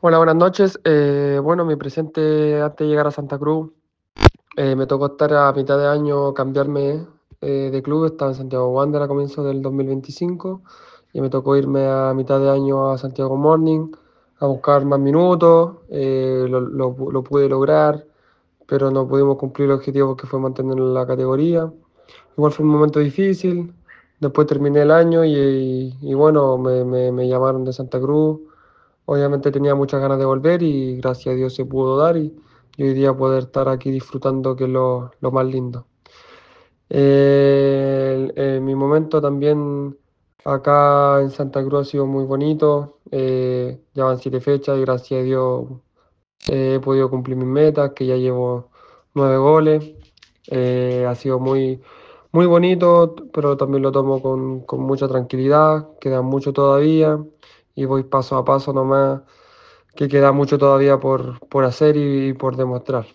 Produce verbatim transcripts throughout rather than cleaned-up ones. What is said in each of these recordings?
Hola, buenas noches. Eh, bueno, mi presente antes de llegar a Santa Cruz, eh, me tocó estar a mitad de año, cambiarme eh, de club. Estaba en Santiago Wander a comienzos del dos mil veinticinco y me tocó irme a mitad de año a Santiago Morning a buscar más minutos. Eh, lo, lo pu- lo pude lograr, pero no pudimos cumplir el objetivo que fue mantener la categoría. Igual fue un momento difícil. Después terminé el año y, y bueno, me, me me llamaron de Santa Cruz. Obviamente tenía muchas ganas de volver y gracias a Dios se pudo dar y, y hoy día poder estar aquí disfrutando, que es lo, lo más lindo. Eh, el- eh, mi momento también acá en Santa Cruz ha sido muy bonito. Eh, ya van siete fechas y gracias a Dios eh, he podido cumplir mis metas, que ya llevo nueve goles. Eh, ha sido muy, muy bonito, pero también lo tomo con, con mucha tranquilidad. Queda mucho todavía y voy paso a paso nomás, que queda mucho todavía por, por hacer y, por demostrar.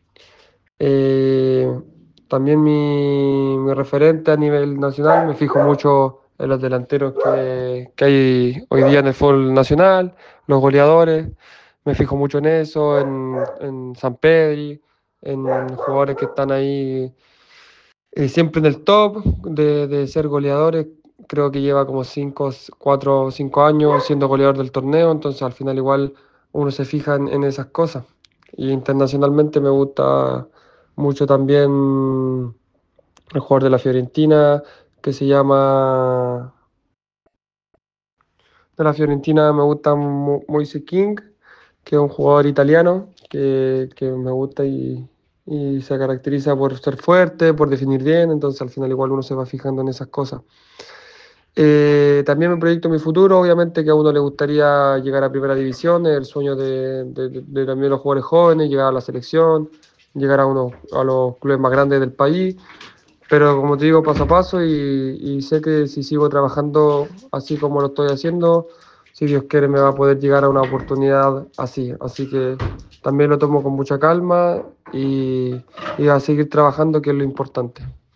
Eh, También mi, mi referente a nivel nacional, me fijo mucho en los delanteros que, que hay hoy día en el fútbol nacional, los goleadores, me fijo mucho en eso, en, en San Pedri, en jugadores que están ahí eh, siempre en el top de, de ser goleadores. Creo que lleva como cinco, cuatro o cinco años siendo goleador del torneo, entonces al final igual uno se fija en, en esas cosas. Y internacionalmente me gusta mucho también el jugador de la Fiorentina que se llama... De la Fiorentina me gusta Mo- Moise King, que es un jugador italiano que, que me gusta y, y se caracteriza por ser fuerte, por definir bien, entonces al final igual uno se va fijando en esas cosas. Eh, también me proyecto mi futuro, obviamente que a uno le gustaría llegar a primera división, es el sueño de, de- de- de también los jugadores jóvenes, llegar a la selección, llegar a, uno, a los clubes más grandes del país, pero como te digo, paso a paso y, y sé que si sigo trabajando así como lo estoy haciendo, si Dios quiere me va a poder llegar a una oportunidad así, así que también lo tomo con mucha calma y, y a seguir trabajando, que es lo importante.